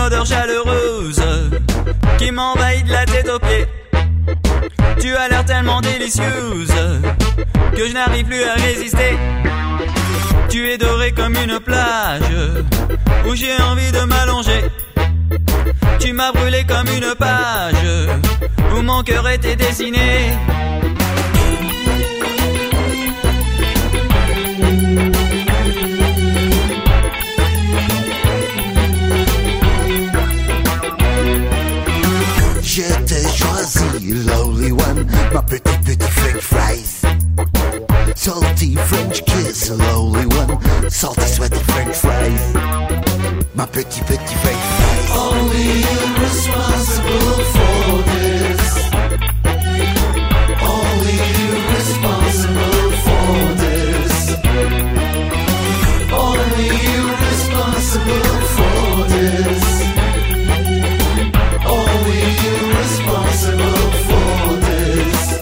odeur chaleureuse qui m'envahit de la tête aux pieds. Tu as l'air tellement délicieuse que je n'arrive plus à résister. Tu es dorée comme une plage où j'ai envie de m'allonger. Tu m'as brûlé comme une page où mon cœur était dessiné. Je t'ai choisi, lowly one, ma petite French fries. Salty French kiss, lowly one, salty sweaty French fries. My petite French fries. Only you responsible for this. Only you responsible for this. Only you responsible for this. Only you responsible for this.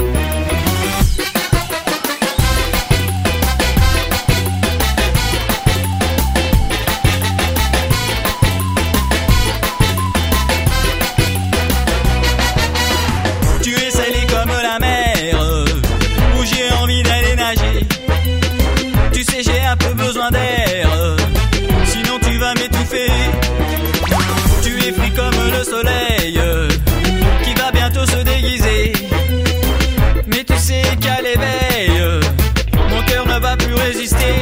Tu es salée comme la mer où j'ai envie d'aller nager. Tu sais j'ai un peu besoin d'air, sinon tu vas m'étouffer. Tu es frit comme le soleil qui va bientôt se déguiser. Mais tu sais qu'à l'éveil, mon cœur ne va plus résister.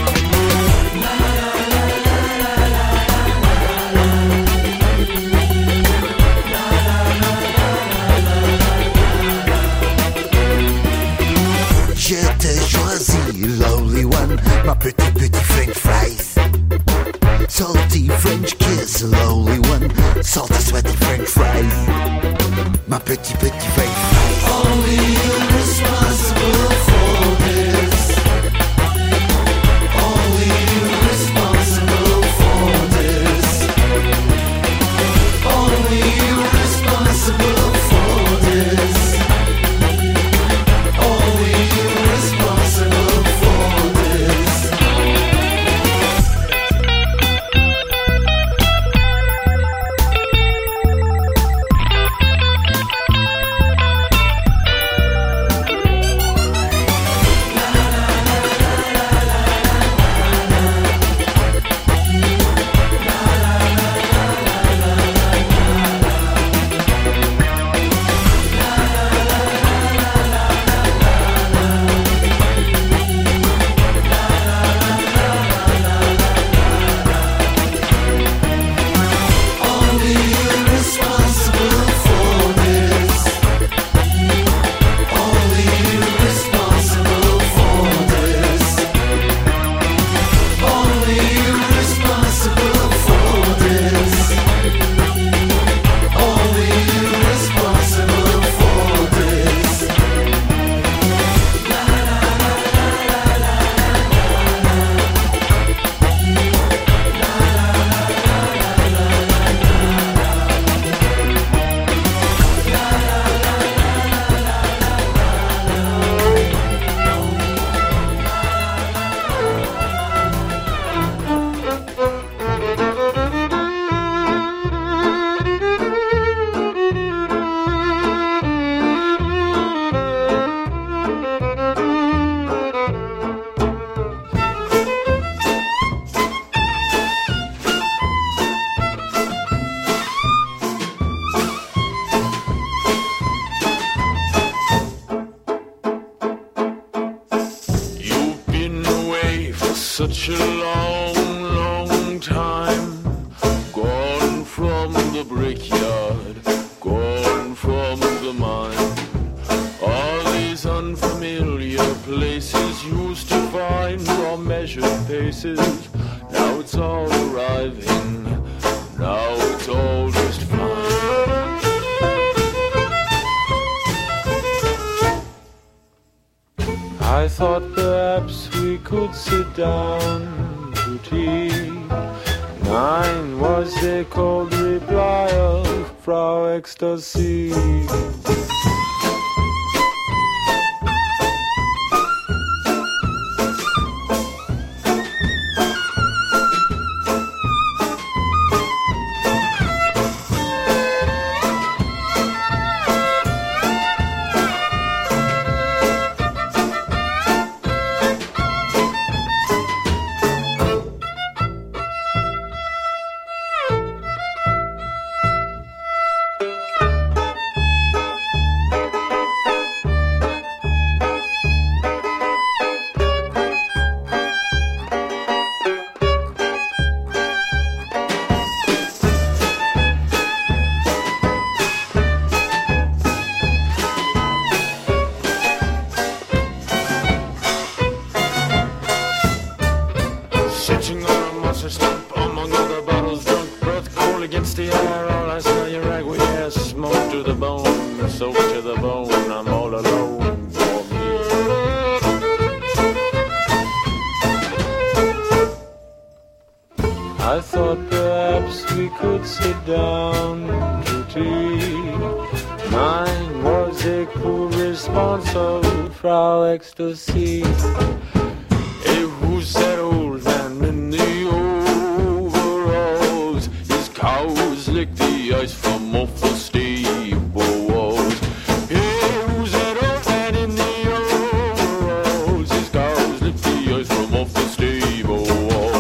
Je t'ai choisi, lowly one, ma petite French fries. Salty French kiss, lowly one, salty sweaty French fries. My petite French fries. Only you responsible for this. Only you responsible for this. Only you responsible for this. Only you responsible for this. Only you responsible for this. Only you responsible for this. Only you responsible for this. Only you responsible for this. You've been away for such a long, long time. Gone from the brickyard, gone from the mine. All these unfamiliar places used to find raw measured paces. Now it's all arriving, now it's all just fine. I thought perhaps we could sit down to tea. Mine was the cold reply of Frau Ecstasy. to the bone, I'm all alone for me. I thought perhaps we could sit down to tea. Mine was a cool response of Frau Ecstasy. Hey, who's that old man in the overalls? His cows lick the ice from off the stable walls. Hey, who's that old man in the overalls? His cows lick the ice from off the stable walls.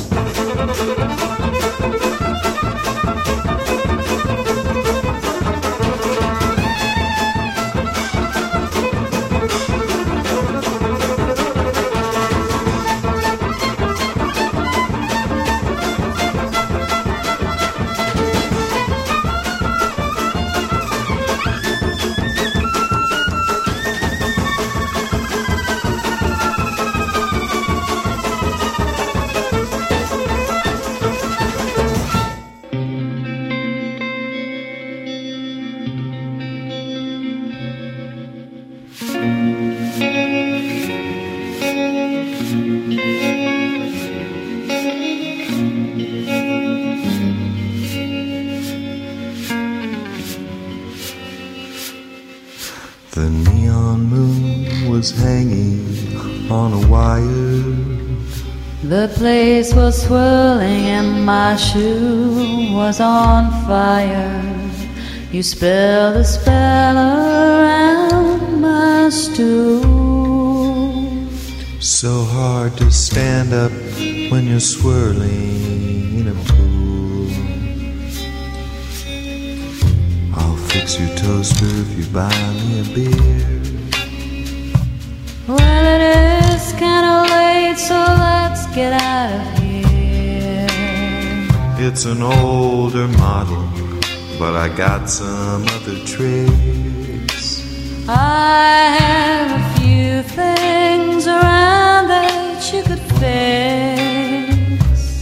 The neon moon was hanging on a wire. The place was swirling and my shoe was on fire. You spelled a spell around my stool. So hard to stand up when you're swirling in a pool. I'll fix your toaster if you buy me a beer. Well, it is kind of late, so let's get out of here. It's an older model, but I got some other tricks. I have a few things around that you could fix.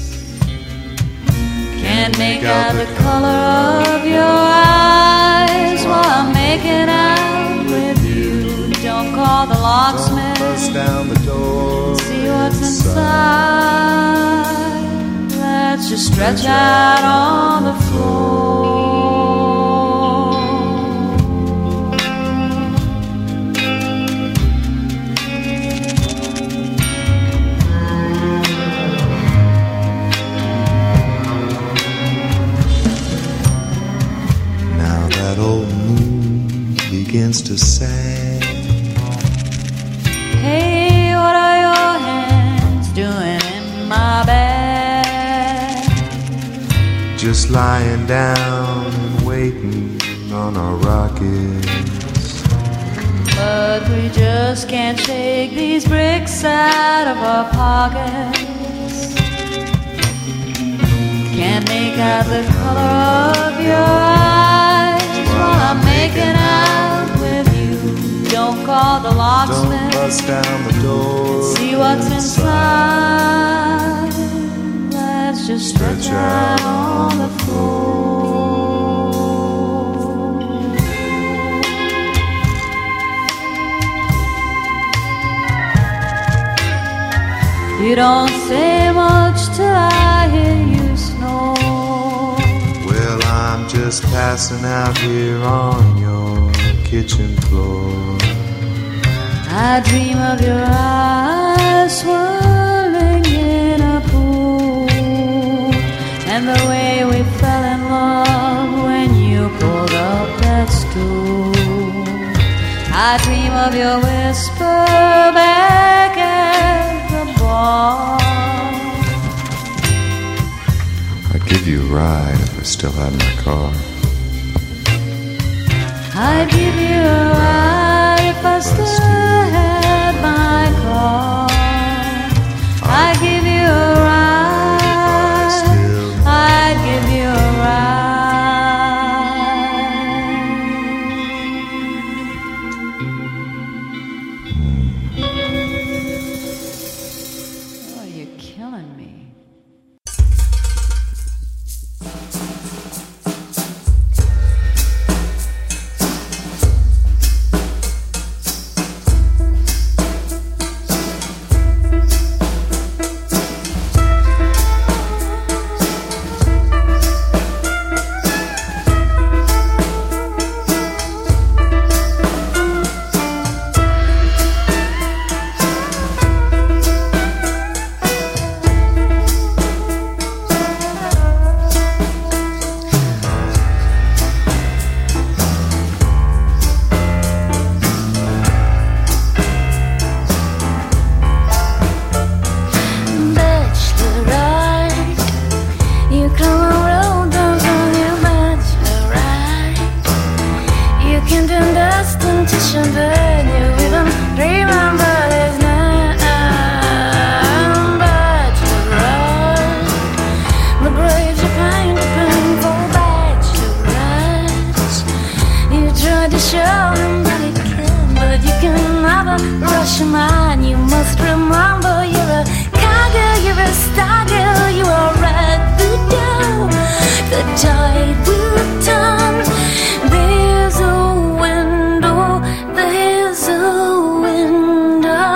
Can't make out the color of your eyes while I'm making out with you. Don't call the locksmith. Bust down the door. See what's inside. Let's just stretch out on the floor. Now that old moon begins to sag. Hey, what are your hands doing in my bag? Just lying down and waiting on our rockets. But we just can't shake these bricks out of our pockets. Can't make out the color of your eyes while I'm making out with you. Don't call the locksmith. Don't bust down the door. See what's inside. Let's just stretch out on the floor. You don't say much till I hear you snore. Well, I'm just passing out here on your kitchen floor. I dream of your eyes swirling in a pool, and the way we fell in love when you pulled up that stool. I dream of your whisper back at the bar. I'd give you a ride if I still had my car. I'd give you a ride if I still had my car. I'd give you a ride. I'd give you a ride. Oh, you're killing me. and then you even remember his name. Bachelorette, the graves you paint a painful bachelorette. You tried to show him that he can, but you can never rush him on. You must remember you're a cowgirl, you're a star girl, you are at the door. The tide will turn. There's a window, there's a window.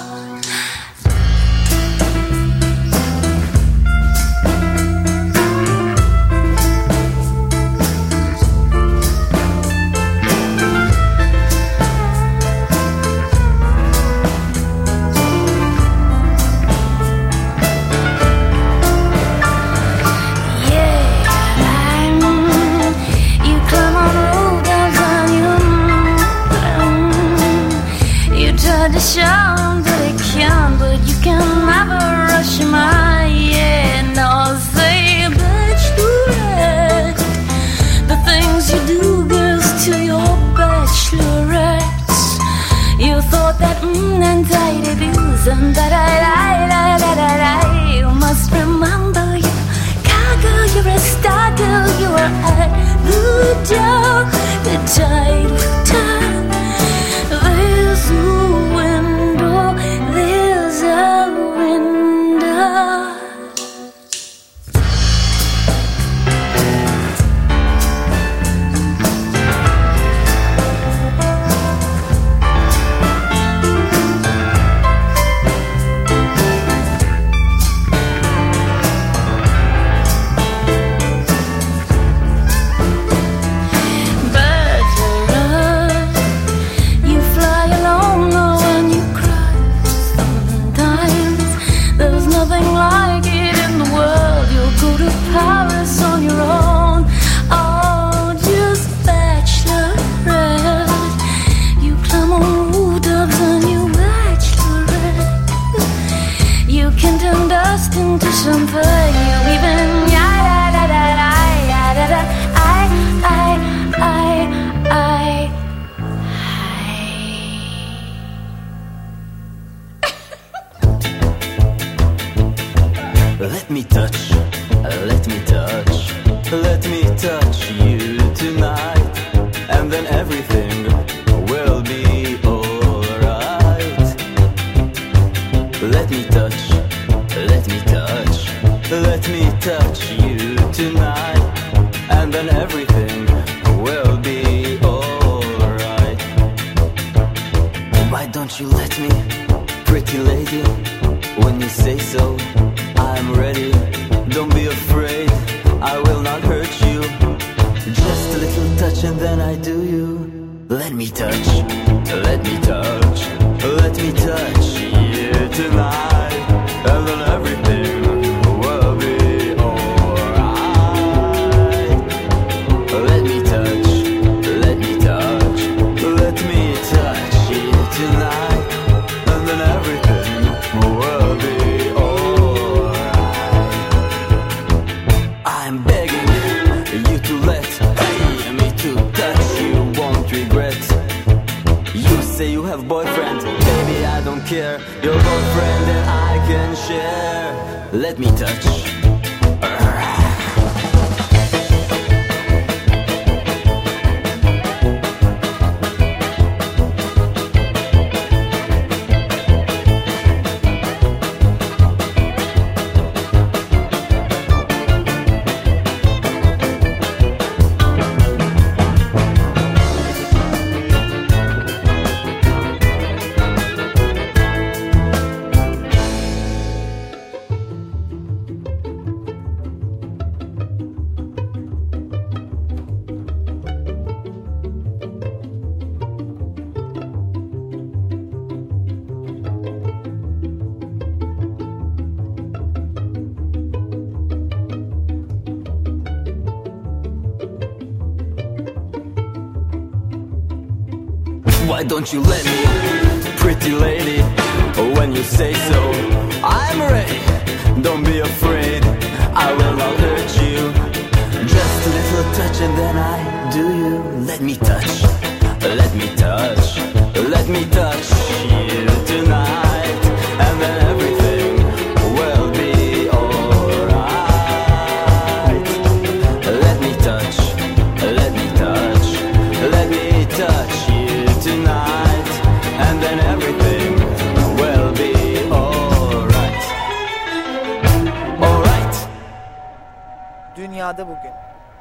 Show him that he can, but you can never rush him on. Yeah, no, say bachelorette, the things you do, girls, to your bachelorettes. You thought that and tidy blues and that you must remember you're a cowgirl, you're a star girl, you are at the door. The tide will turn. There's a window, there's a window. Paris on your own, oh, just bachelorette. You climb on roof tops and you bachelorette. You can turn dust into champagne. You even Let me touch. Let me touch, let me touch you tonight, and then everything will be alright. Let me touch, let me touch, let me touch you tonight, and then everything will be alright. Why don't you let me, pretty lady, when you say so, I'm ready. Don't be afraid, I will not hurt you. Just a little touch and then I do you. Let me touch, let me touch, let me touch you tonight, and then everything will be alright. Let me touch, let me touch, let me touch you tonight, and then everything will be I'm begging you to let me to touch you, won't regret. You say you have boyfriend, baby I don't care. Your boyfriend and I can share. Let me touch. Why don't you let me, pretty lady, when you say so, I'm ready, don't be afraid, I will not hurt you. Just a little touch and then I do you. Let me touch, let me touch. me touch you tonight, and then everything will be alright. Let me touch you tonight, and then everything will be alright. Alright. Dünyada bugün.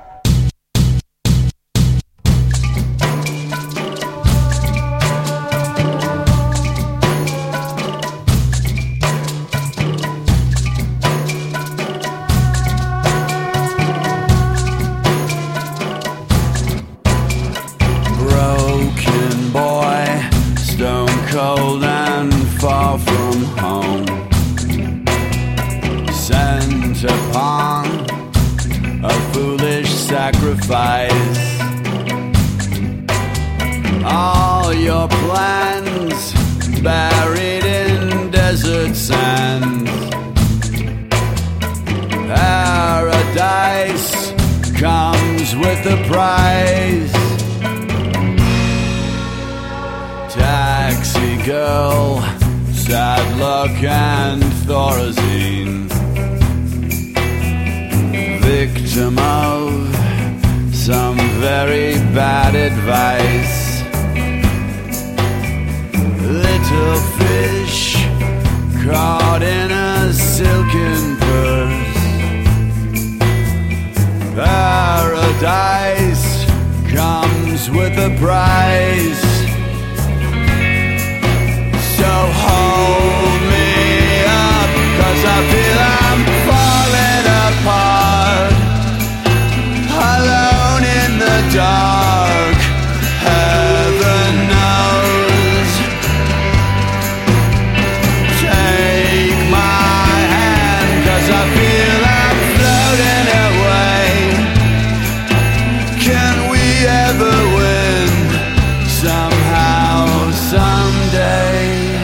Broken boy, stone cold and far from home, sent upon a foolish sacrifice. All your plans buried in desert sands. Paradise comes with a price. Taxi girl, sad luck and Thorazine, victim of some very bad advice. Little fish caught in a silken purse. Paradise comes with a price. So hold me up, 'cause I feel I'm falling apart, alone in the dark, heaven knows. Take my hand, 'cause I feel I'm floating away. Can we ever win? Somehow, someday.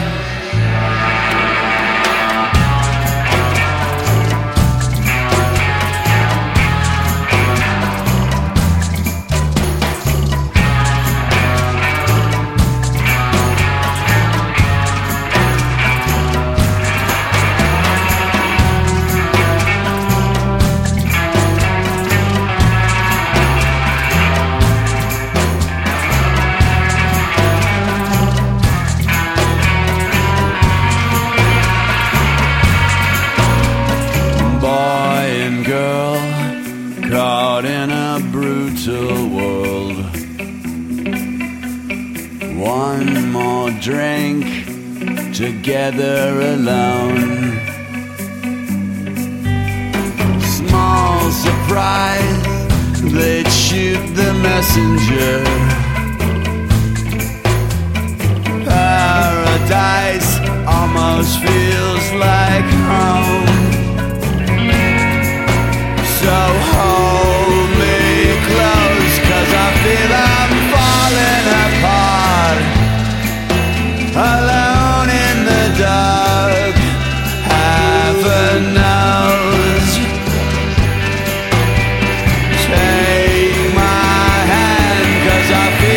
Caught in a brutal world. One more drink, together alone. Small surprise, they'd shoot the messenger. Paradise almost feels like home. So hold me close, 'cause I feel I'm falling apart, alone in the dark, heaven knows. Take my hand, 'cause I feel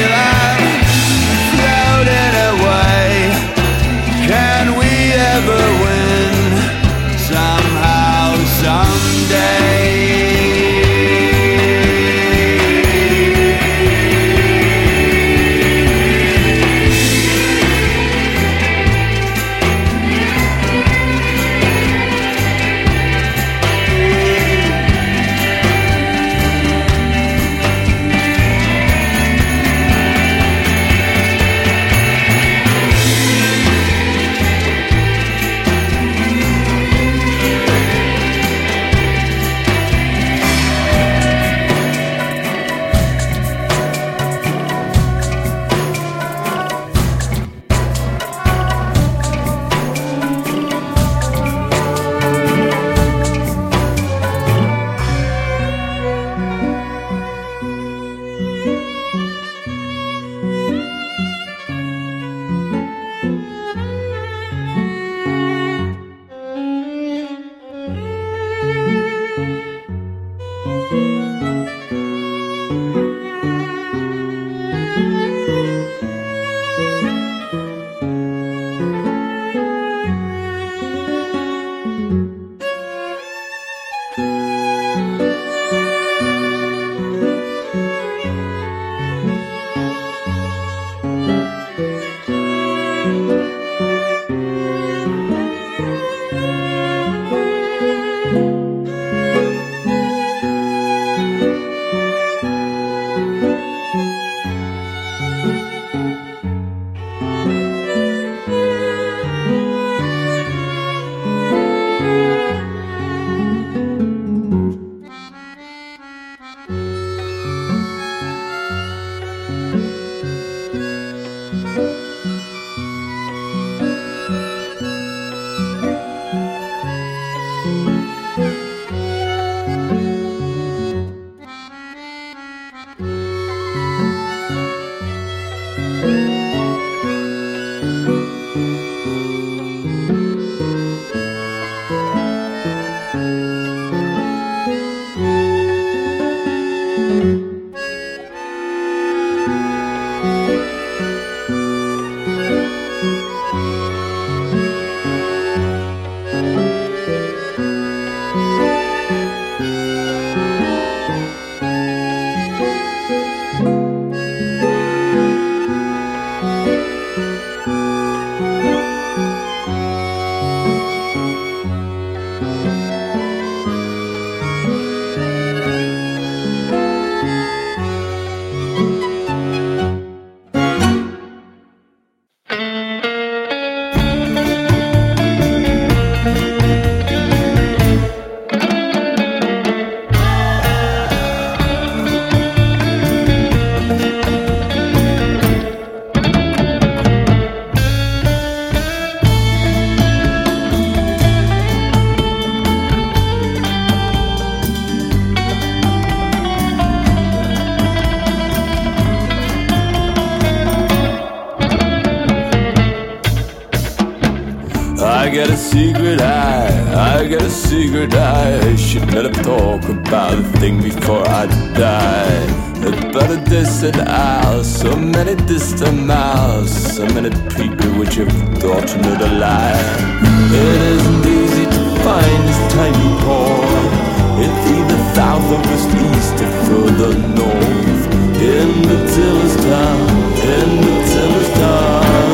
got a secret I got a secret I should never talk about the thing before I die. But a distant isle, so many distant miles, so many people which have thought to know the lie. It isn't easy to find this tiny port. It's either south or it's east or further north. In the Tiller's town, in the Tiller's town.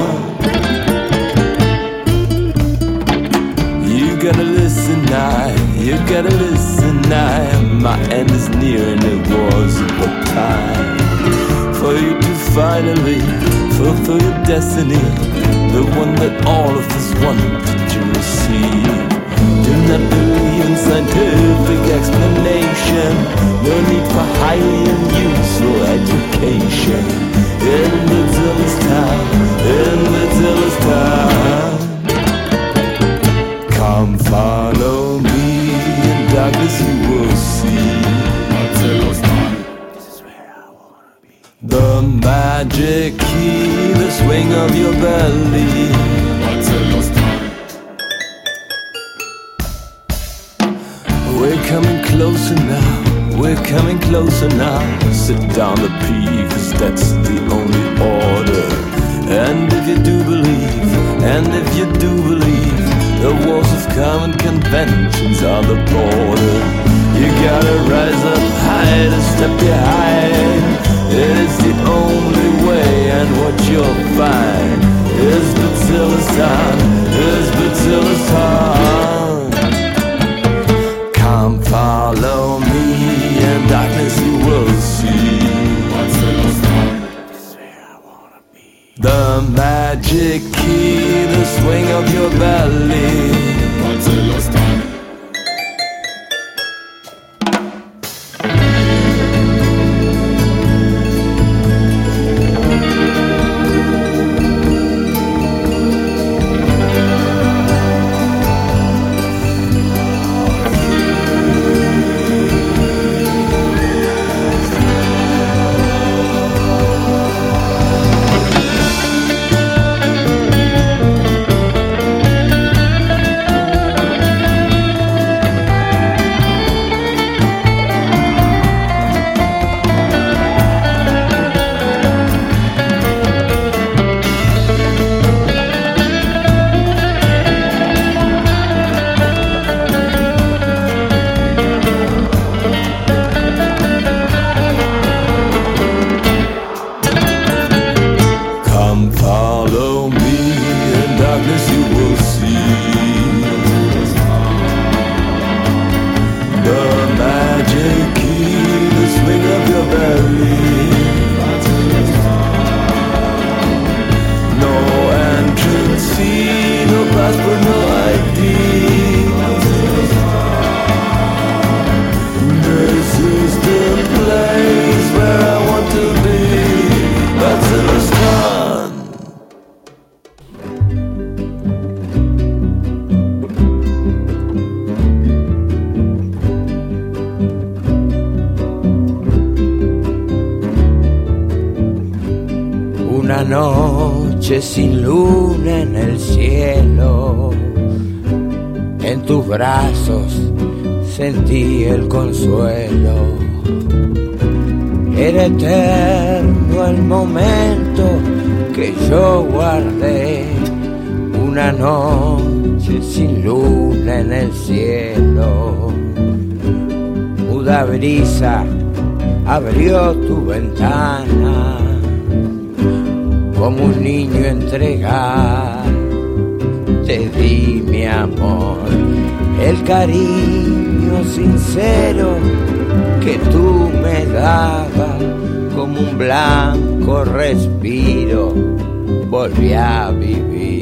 You gotta listen now, you gotta listen now. My end is near and it was the time for you to finally fulfill your destiny, the one that all of us wanted to receive. Do not believe in scientific explanation, no need for highly unusual education. In the Tiller's town, in the Tiller's town. Come follow me, in darkness you will see. This is where I wanna be. The magic key, the swing of your belly. We're coming closer now, we're coming closer now. Sit down the pee, cause that's the only order. And if you do believe, and if you do believe, the walls of common conventions are the border. You gotta rise up high to step behind. It is the only way, and what you'll find is Bacillus town, is Bacillus town. Come follow me, in darkness you will see. Bacillus town, is where I wanna be. The magic key, the swing of your belly. Bacillus town. Una noche sin luna en el cielo, en tus brazos sentí el consuelo. Era eterno el momento que yo guardé. Una noche sin luna en el cielo, muda brisa abrió tu ventana. Como un niño entregar, te di mi amor, el cariño sincero que tú me dabas, como un blanco respiro, volví a vivir.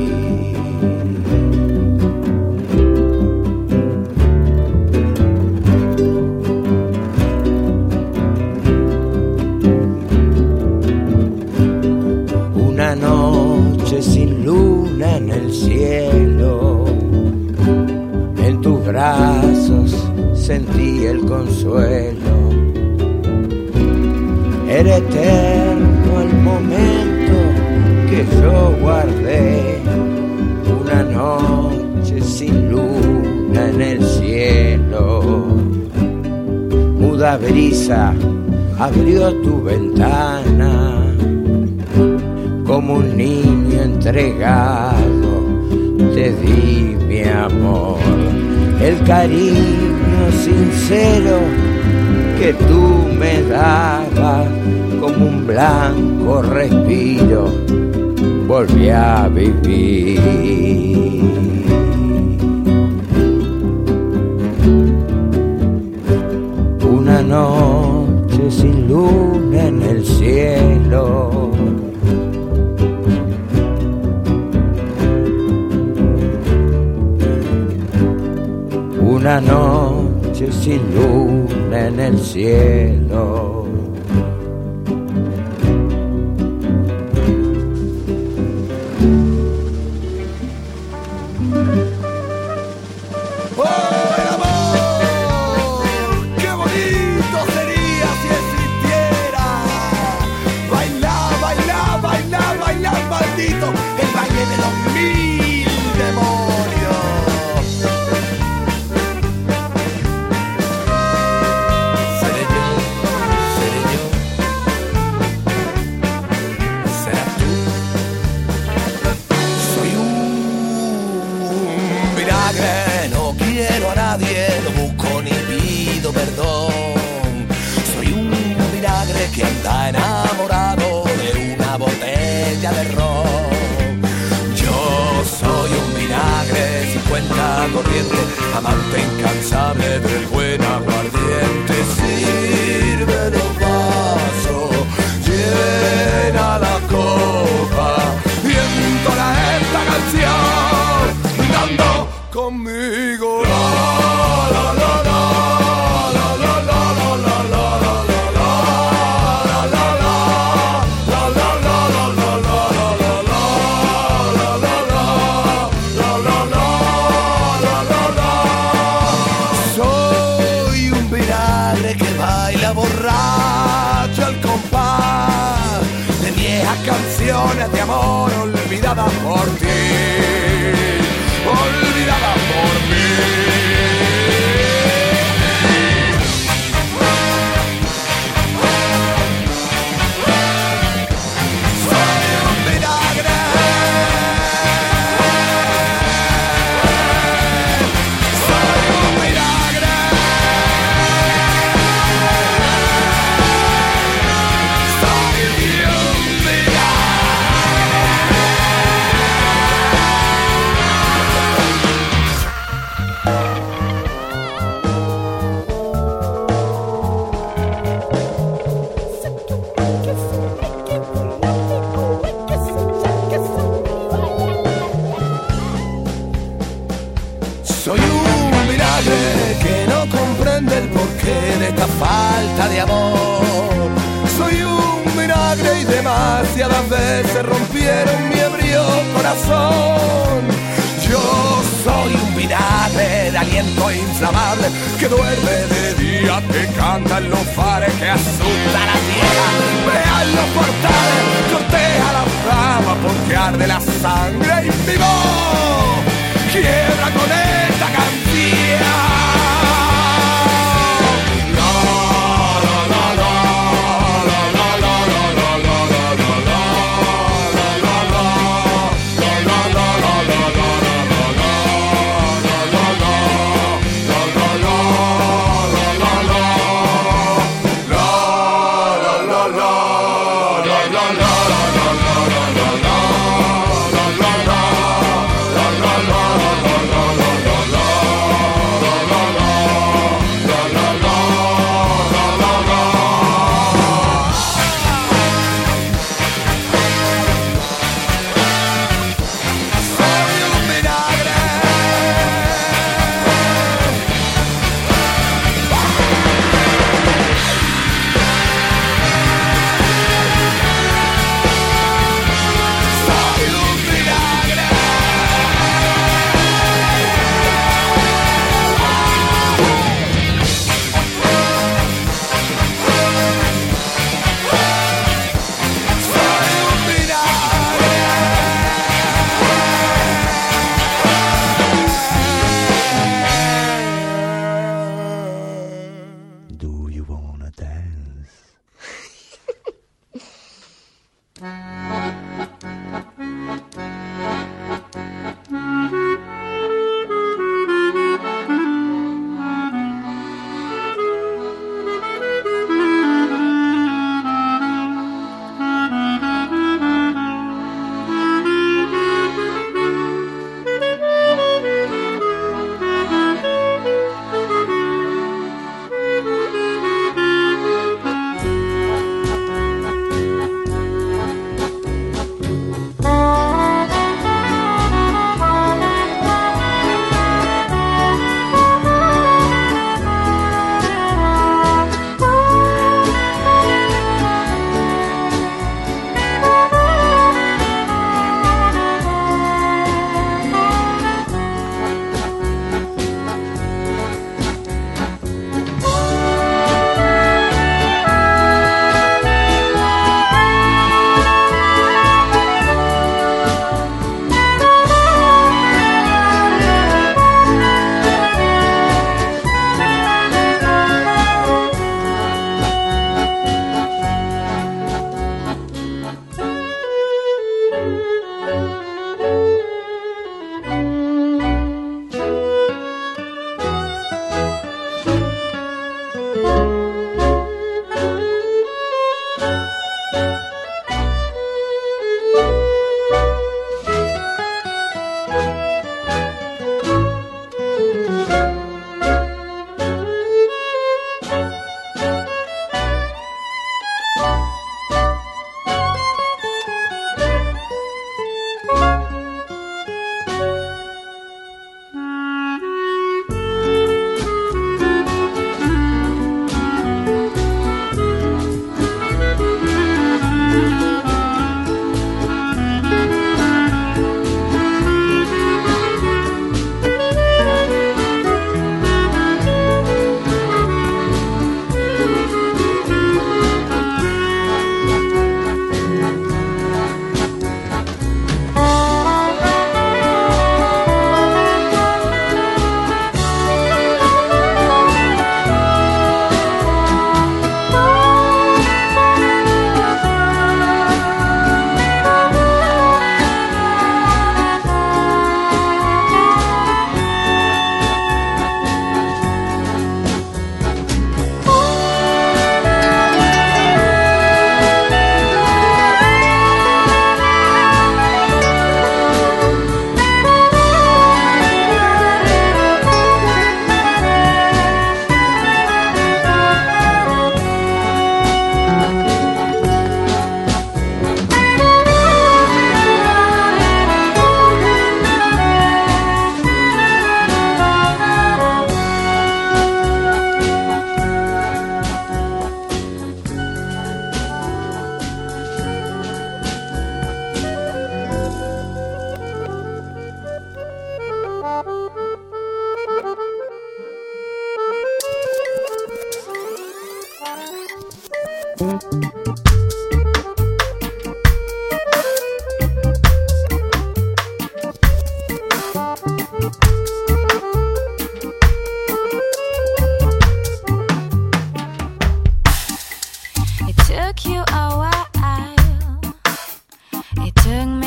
Una noche sin luna en el cielo, en tus brazos sentí el consuelo. Era eterno el momento que yo guardé. Una noche la brisa abrió tu ventana, como un niño entregado te di mi amor, el cariño sincero que tú me dabas, como un blanco respiro volví a vivir. Una noche sin luna en el cielo, una noche sin luna en el cielo. Corriente, amante incansable del buen aguardiente, sirve los vasos, llena la copa y entona esta canción, dando conmigo. La, la, la, la, la, la, la, la, la, la, la, la, borracho al compás de viejas canciones de amor olvidadas por ti, olvidadas por mí. Falta de amor, soy un vinagre y demasiadas veces rompieron mi ebrio corazón. Yo soy un vinagre de aliento inflamable que duerme de día, que canta en los fares, que asusta a la tierra, vea en los portales, corteja la fama porque arde la sangre y vivo quiebra con esta canción.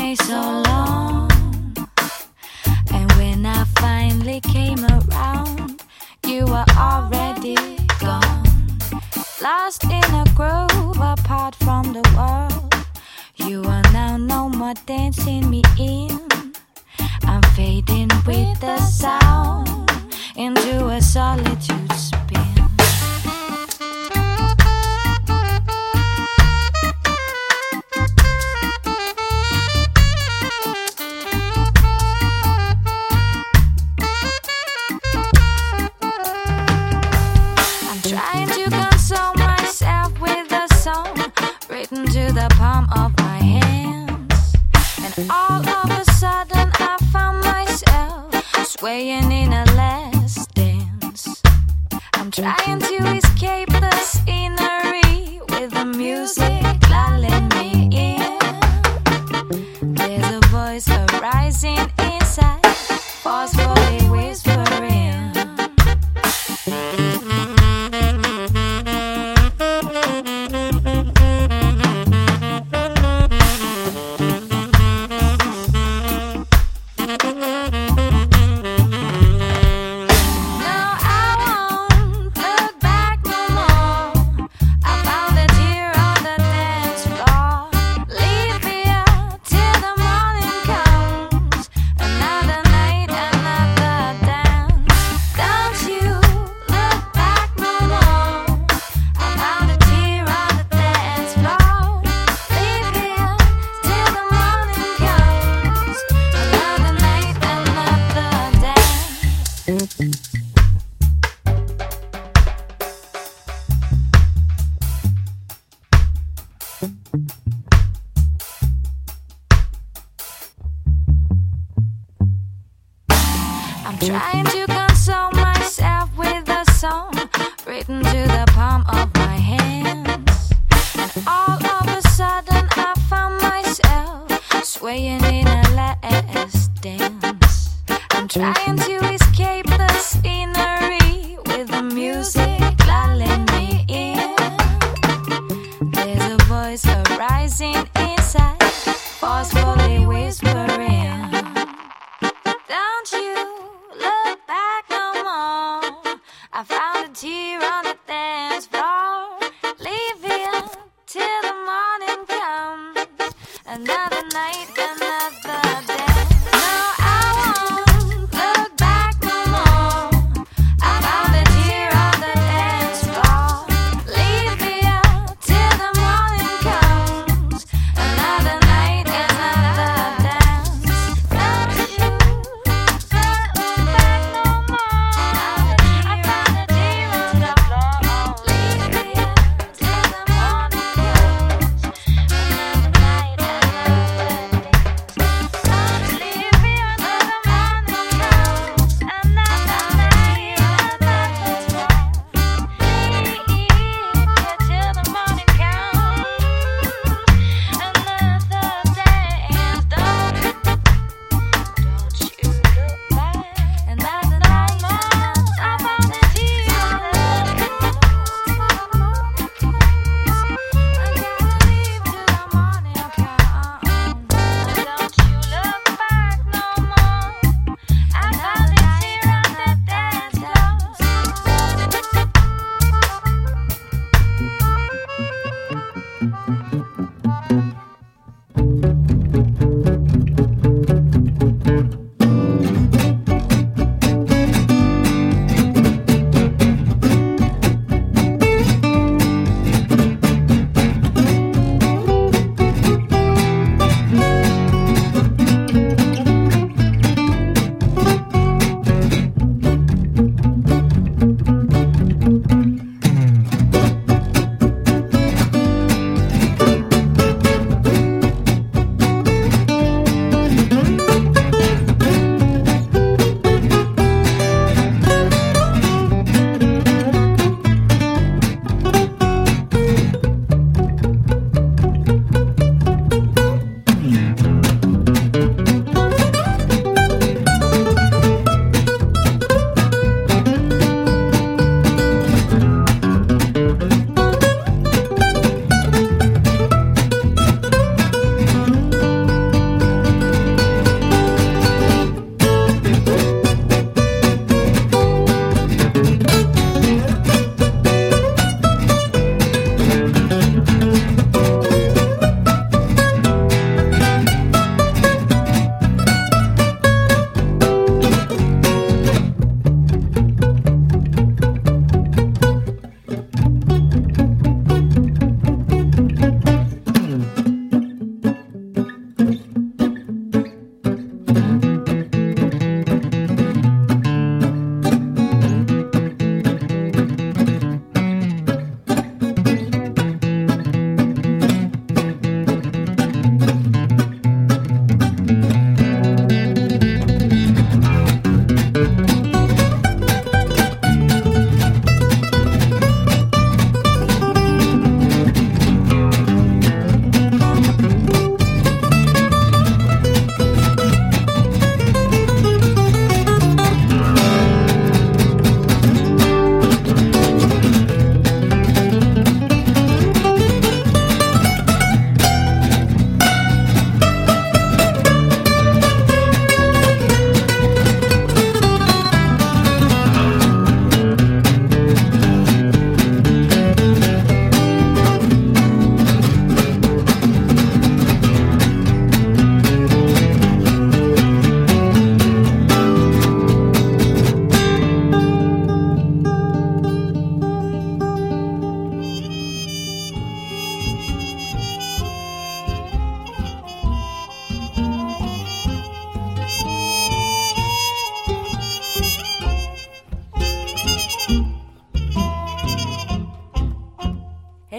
me so long. And when I finally came around, you were already gone. Lost in a groove apart from the world. You are now no more dancing me in. I'm fading with the sound into a solitude spin. Trying to console myself with a song written to the palm of my hands. And all of a sudden I found myself swaying in a last dance. I'm trying to escape the scenery with the music lulling me in. There's a voice arising inside, forcefully whispering. I'm trying to console myself with a song written to the palm of my hands. And all of a sudden I found myself swaying in a last dance. I'm trying to escape the scenery with the music lulling me in. There's a voice arising inside, forcefully whispering. Don't you look back no more. I found a tear on the dance floor. Leave here till the morning comes. Another night, another day. No, I won't look back no more. I found a tear on the dance floor. Leave here till the morning comes. Another night.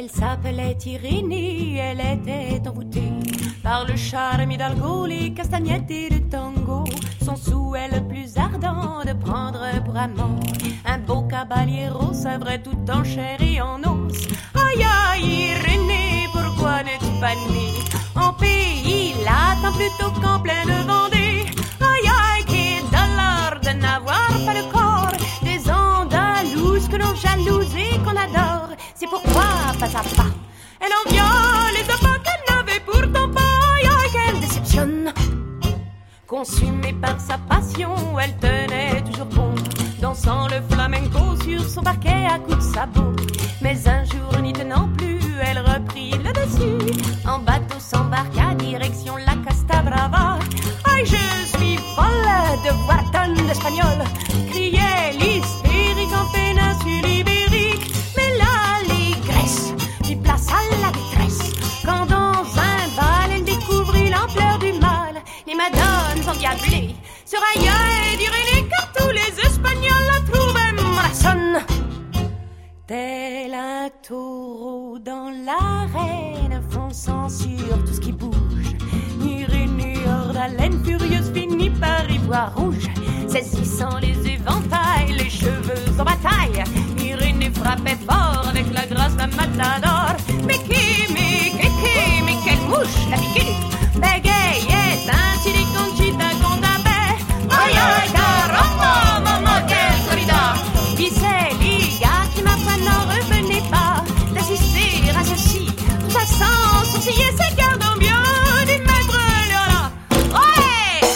Elle s'appelait Irénée, elle était envoûtée par le charme Hidalgo, les castagnettes et le tango. Son souhait le plus ardent de prendre pour amant un beau caballero, c'est vrai, tout en chair et en os. Aïe aïe Irénée, pourquoi n'es-tu pas née en pays latin plutôt qu'en pleine Vendée? Aïe aïe, qu'il dollar de n'avoir pas le corps des Andalouses que l'on jalouse et qu'on adore. C'est pourquoi, pas à pas, elle en vient les appas qu'elle n'avait pourtant pas. Aïe aïe, qu'elle déceptionne. Consumée par sa passion, elle tenait toujours bon, dansant le flamenco sur son parquet à coups de sabot. Mais un jour, n'y tenant plus, elle reprit le dessus. En bateau s'embarqua, direction la Costa Brava. Aïe, je suis folle de voir tant d'Espagnols, criait l'hystérique en péninsule ibérique. Mais l'allégresse fit place à la détresse, quand dans un bal, elle découvrit l'ampleur du mal. Les madones endiablées se raillaient d'Irénée, car tous les Espagnols la trouvaient mollassonne. Tel un taureau dans l'arène, fonçant sur tout ce qui bouge, Irénée hors d'haleine, furieuse, finit par y voir rouge. Saisissant les éventails, les cheveux en bataille, Irénée frappait fort avec la grâce d'un matador. Mais quelle mouche l'a piqué, bégayait ainsi les Conchita qu'on avait. Aïe aïe, caramba, maman, quelle corrida, disait les gars qui ma foi n'en revenaient pas d'assister à ceci, tout ça sans sourciller ses gardant bien du maître Léola. Ouais!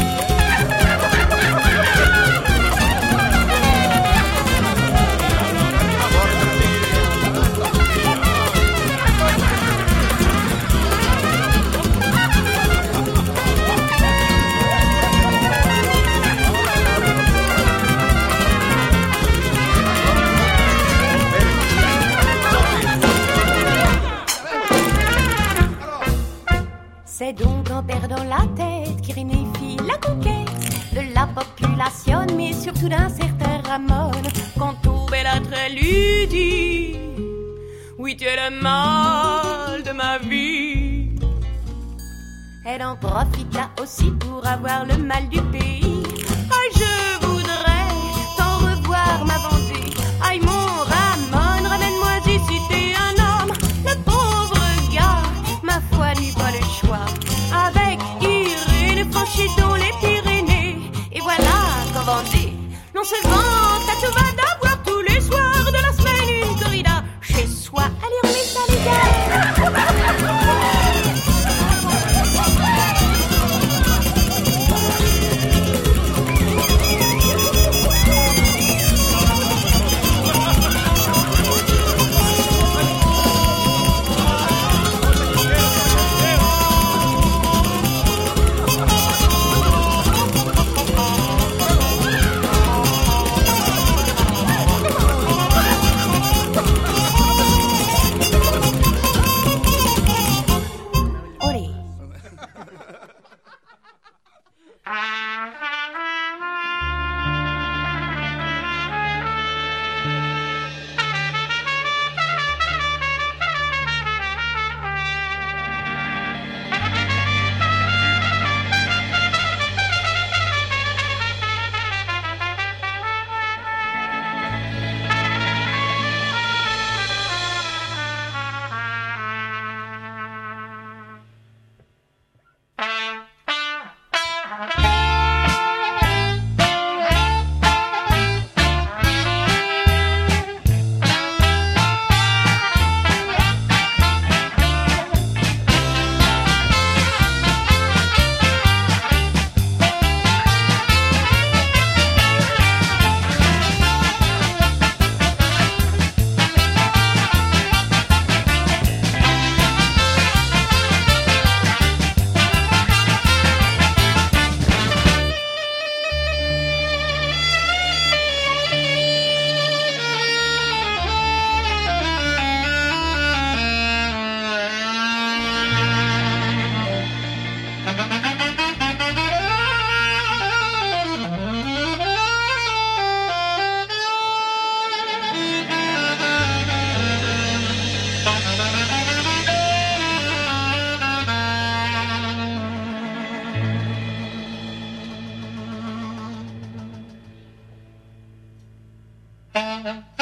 C'est donc en perdant la tête qu'Irénée fit la conquête de la population, mais surtout d'un certain Ramon. Quand au bel attrait lui dit: oui, tu es le mal de ma vie. Elle en profita aussi pour avoir le mal du pays. Aïe, je voudrais t'en revoir ma Vendée. Aïe, mon Ramon, ramène-moi ici, t'es un homme. Le pauvre gars, ma foi, n'eut pas le choix. Avec Irénée franchit dans les Pyrénées. Et voilà qu'en Vendée, l'on se vante à tout va d'avoir tous les soirs de la semaine une corrida chez soi. Allez, on met ça, les gars. Thank you.